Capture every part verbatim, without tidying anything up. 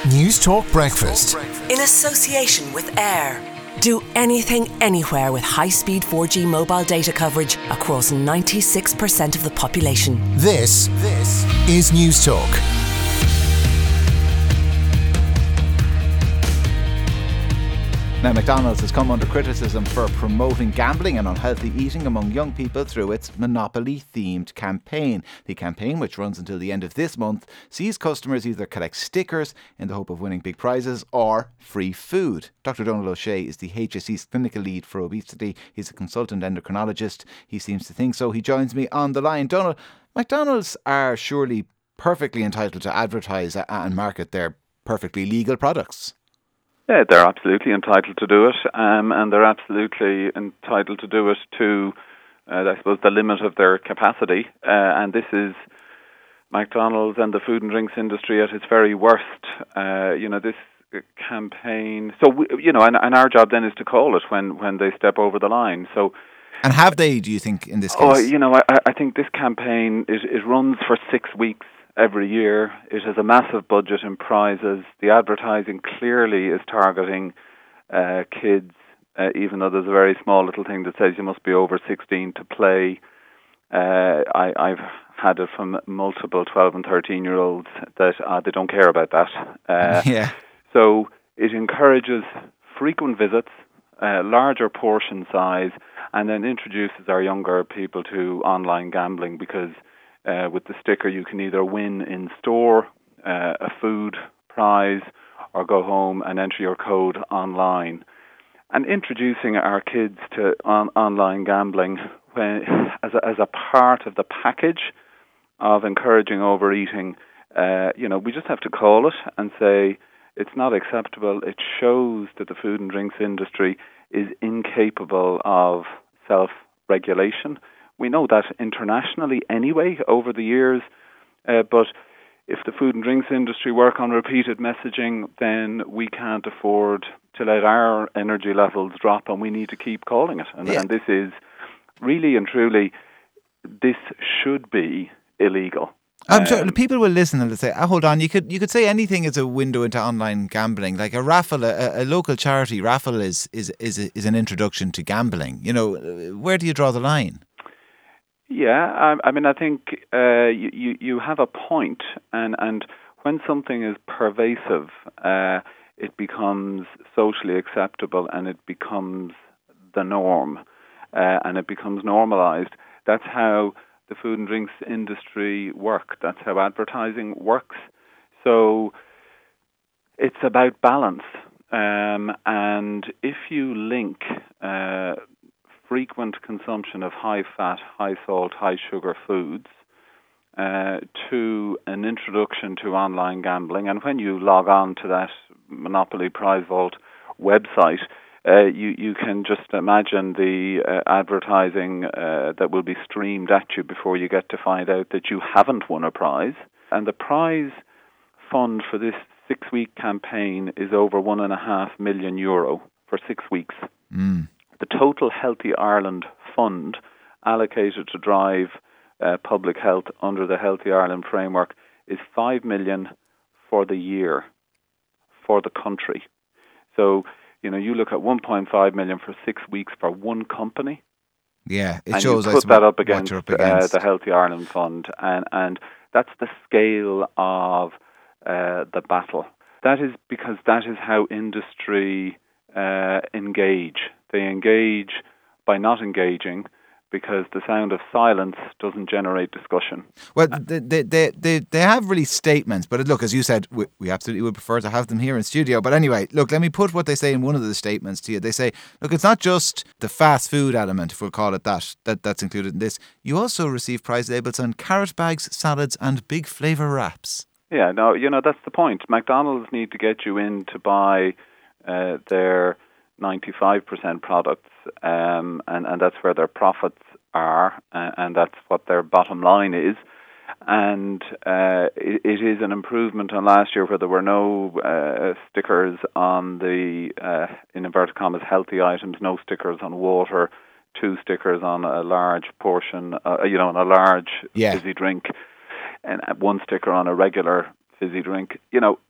News Talk Breakfast. In association with Air. Do anything, anywhere with high-speed four G mobile data coverage across ninety-six percent of the population. This, this is News Talk. Now, McDonald's has come under criticism for promoting gambling and unhealthy eating among young people through its Monopoly-themed campaign. The campaign, which runs until the end of this month, sees customers either collect stickers in the hope of winning big prizes or free food. Doctor Donald O'Shea is the H S E's clinical lead for obesity. He's a consultant endocrinologist. He seems to think so. He joins me on the line. Donald, McDonald's are surely perfectly entitled to advertise and market their perfectly legal products. Yeah, they're absolutely entitled to do it, um, and they're absolutely entitled to do it to, uh, I suppose, the limit of their capacity. Uh, and this is McDonald's and the food and drinks industry at its very worst. Uh, you know, this campaign. So, we, you know, and, and our job then is to call it when, when they step over the line. So, and have they? Do you think in this case? Oh, you know, I, I think this campaign it, it runs for six weeks. Every year. It has a massive budget in prizes. The advertising clearly is targeting uh, kids, uh, even though there's a very small little thing that says you must be over sixteen to play. Uh, I, I've had it from multiple twelve and thirteen year olds that uh, they don't care about that. Uh, yeah. So it encourages frequent visits, uh, larger portion size, and then introduces our younger people to online gambling because Uh, with the sticker, you can either win in store uh, a food prize or go home and enter your code online. And introducing our kids to on- online gambling when, as, a, as a part of the package of encouraging overeating, uh, you know, we just have to call it and say it's not acceptable. It shows that the food and drinks industry is incapable of self-regulation. We know that internationally anyway over the years, uh, but if the food and drinks industry work on repeated messaging, then we can't afford to let our energy levels drop, and we need to keep calling it. And, yeah. and this is really and truly, this should be illegal. I'm um, sure people will listen and they'll say, oh, hold on, you could you could say anything is a window into online gambling. Like a raffle, a, a local charity raffle is is is, a, is an introduction to gambling. You know, where do you draw the line? Yeah, I, I mean, I think uh, you, you you have a point, and, and when something is pervasive, uh, it becomes socially acceptable and it becomes the norm, uh, and it becomes normalized. That's how the food and drinks industry work. That's how advertising works. So it's about balance, um, and if you link Uh, frequent consumption of high-fat, high-salt, high-sugar foods uh, to an introduction to online gambling. And when you log on to that Monopoly Prize Vault website, uh, you, you can just imagine the uh, advertising uh, that will be streamed at you before you get to find out that you haven't won a prize. And the prize fund for this six-week campaign is over one and a half million euro for six weeks. Mm. The total Healthy Ireland fund allocated to drive uh, public health under the Healthy Ireland framework is five million dollars for the year for the country. So, you know, you look at one point five million dollars for six weeks for one company. Yeah, it and shows you put I that up against, up against. Uh, the Healthy Ireland fund, and, and that's the scale of uh, the battle. That is because that is how industry uh, engage. They engage by not engaging because the sound of silence doesn't generate discussion. Well, they they they, they, they have released statements, but look, as you said, we, we absolutely would prefer to have them here in studio. But anyway, look, let me put what they say in one of the statements to you. They say, look, it's not just the fast food element, if we'll call it that, that that's included in this. You also receive prize labels on carrot bags, salads and big flavour wraps. Yeah, no, you know, that's the point. McDonald's need to get you in to buy uh, their ninety-five percent products, um, and, and that's where their profits are, uh, and that's what their bottom line is. And uh, it, it is an improvement on last year where there were no uh, stickers on the, uh, in inverted commas, healthy items, no stickers on water, two stickers on a large portion, uh, you know, on a large yeah. fizzy drink, and one sticker on a regular fizzy drink. You know,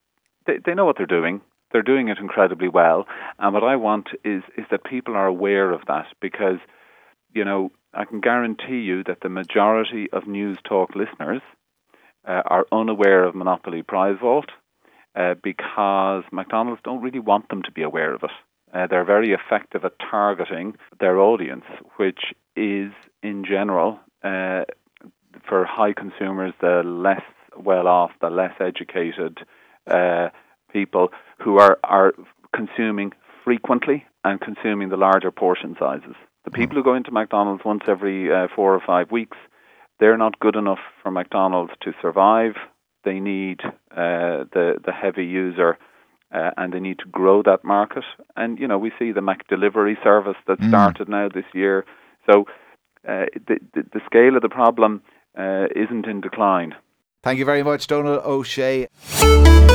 they, they know what they're doing. They're doing it incredibly well. And what I want is is that people are aware of that, because, you know, I can guarantee you that the majority of News Talk listeners uh, are unaware of Monopoly Prize Vault uh, because McDonald's don't really want them to be aware of it. Uh, they're very effective at targeting their audience, which is, in general, uh, for high consumers, the less well-off, the less educated uh, people who are, are consuming frequently and consuming the larger portion sizes. The people who go into McDonald's once every uh, four or five weeks, they're not good enough for McDonald's to survive. They need uh, the, the heavy user, uh, and they need to grow that market. And, you know, we see the McDelivery service that Mm. started now this year. So uh, the, the, the scale of the problem uh, isn't in decline. Thank you very much, Donald O'Shea.